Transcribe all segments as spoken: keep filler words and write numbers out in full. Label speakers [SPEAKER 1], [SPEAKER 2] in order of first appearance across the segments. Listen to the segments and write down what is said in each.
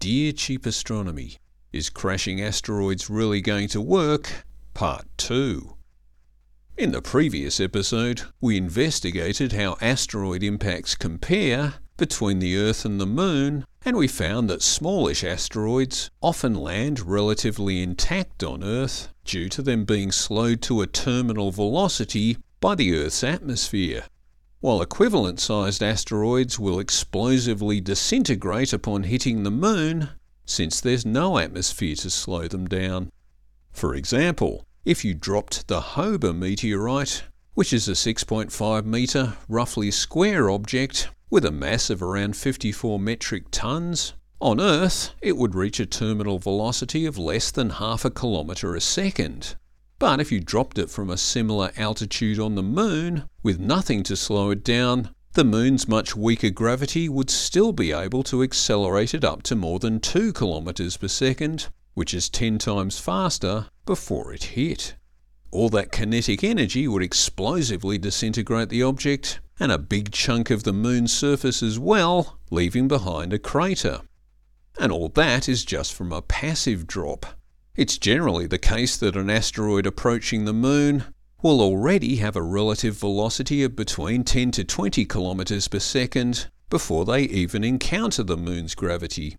[SPEAKER 1] Dear Cheap Astronomy, is crashing asteroids really going to work? Part two. In the previous episode, we investigated how asteroid impacts compare between the Earth and the Moon, and we found that smallish asteroids often land relatively intact on Earth due to them being slowed to a terminal velocity by the Earth's atmosphere, while equivalent-sized asteroids will explosively disintegrate upon hitting the Moon, since there's no atmosphere to slow them down. For example, if you dropped the Hober meteorite, which is a six point five metre, roughly square object with a mass of around fifty-four metric tons, on Earth it would reach a terminal velocity of less than half a kilometre a second. But if you dropped it from a similar altitude on the Moon, with nothing to slow it down, the Moon's much weaker gravity would still be able to accelerate it up to more than two kilometres per second, which is ten times faster before it hit. All that kinetic energy would explosively disintegrate the object, and a big chunk of the Moon's surface as well, leaving behind a crater. And all that is just from a passive drop. It's generally the case that an asteroid approaching the Moon will already have a relative velocity of between ten to twenty kilometres per second before they even encounter the Moon's gravity.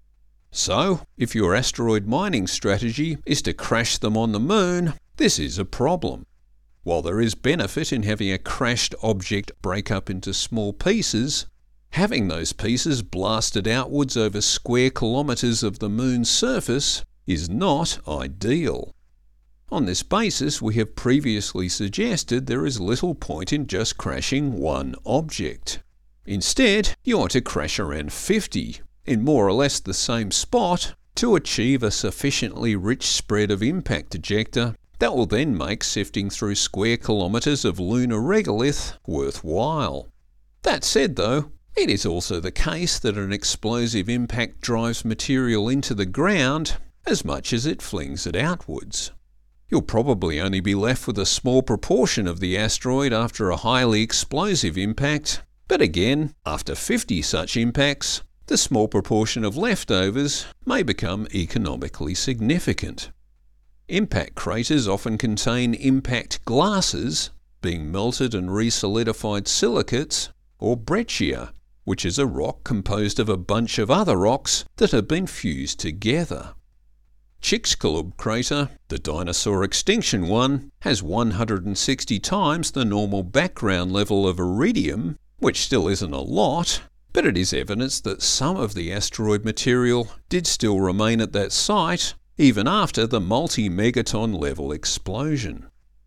[SPEAKER 1] So, if your asteroid mining strategy is to crash them on the Moon, this is a problem. While there is benefit in having a crashed object break up into small pieces, having those pieces blasted outwards over square kilometres of the Moon's surface is not ideal. On this basis, we have previously suggested there is little point in just crashing one object. Instead, you want to crash around fifty, in more or less the same spot, to achieve a sufficiently rich spread of impact ejecta that will then make sifting through square kilometres of lunar regolith worthwhile. That said though, it is also the case that an explosive impact drives material into the ground as much as it flings it outwards. You'll probably only be left with a small proportion of the asteroid after a highly explosive impact, but again, after fifty such impacts, the small proportion of leftovers may become economically significant. Impact craters often contain impact glasses, being melted and resolidified silicates, or breccia, which is a rock composed of a bunch of other rocks that have been fused together. Chicxulub crater, the dinosaur extinction one, has one hundred sixty times the normal background level of iridium, which still isn't a lot, but it is evidence that some of the asteroid material did still remain at that site even after the multi-megaton level explosion.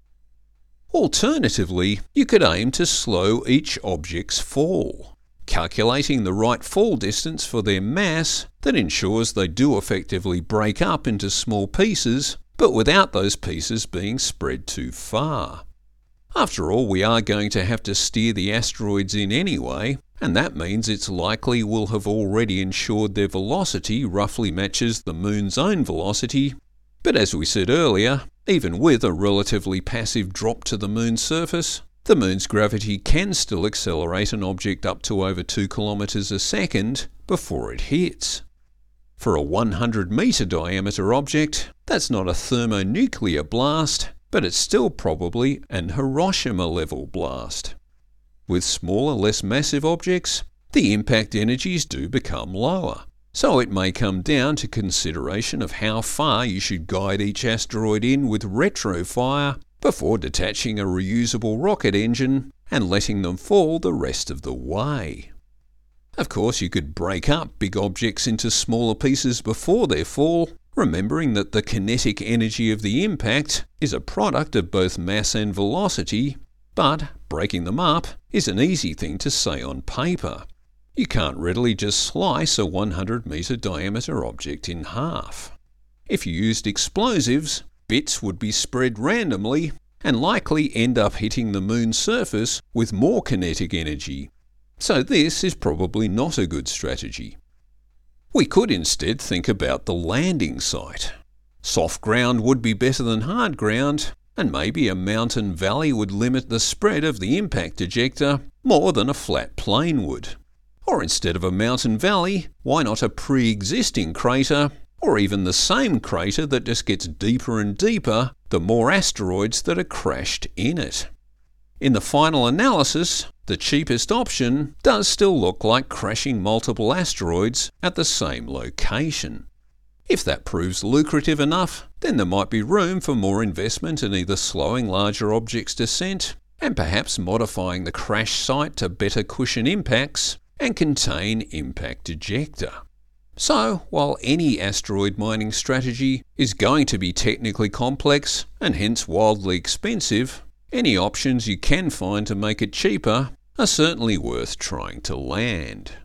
[SPEAKER 1] Alternatively, you could aim to slow each object's fall, calculating the right fall distance for their mass that ensures they do effectively break up into small pieces, but without those pieces being spread too far. After all, we are going to have to steer the asteroids in anyway, and that means it's likely we'll have already ensured their velocity roughly matches the Moon's own velocity. But as we said earlier, even with a relatively passive drop to the Moon's surface, the Moon's gravity can still accelerate an object up to over two kilometres a second before it hits. For a one hundred metre diameter object, that's not a thermonuclear blast, but it's still probably an Hiroshima-level blast. With smaller, less massive objects, the impact energies do become lower, so it may come down to consideration of how far you should guide each asteroid in with retrofire before detaching a reusable rocket engine and letting them fall the rest of the way. Of course, you could break up big objects into smaller pieces before their fall, remembering that the kinetic energy of the impact is a product of both mass and velocity, but breaking them up is an easy thing to say on paper. You can't readily just slice a one hundred metre diameter object in half. If you used explosives, bits would be spread randomly and likely end up hitting the Moon's surface with more kinetic energy. So this is probably not a good strategy. We could instead think about the landing site. Soft ground would be better than hard ground, and maybe a mountain valley would limit the spread of the impact ejecta more than a flat plain would. Or instead of a mountain valley, why not a pre-existing crater, or even the same crater that just gets deeper and deeper the more asteroids that are crashed in it? In the final analysis, the cheapest option does still look like crashing multiple asteroids at the same location. If that proves lucrative enough, then there might be room for more investment in either slowing larger objects' descent and perhaps modifying the crash site to better cushion impacts and contain impact ejecta. So, while any asteroid mining strategy is going to be technically complex and hence wildly expensive, any options you can find to make it cheaper are certainly worth trying to land.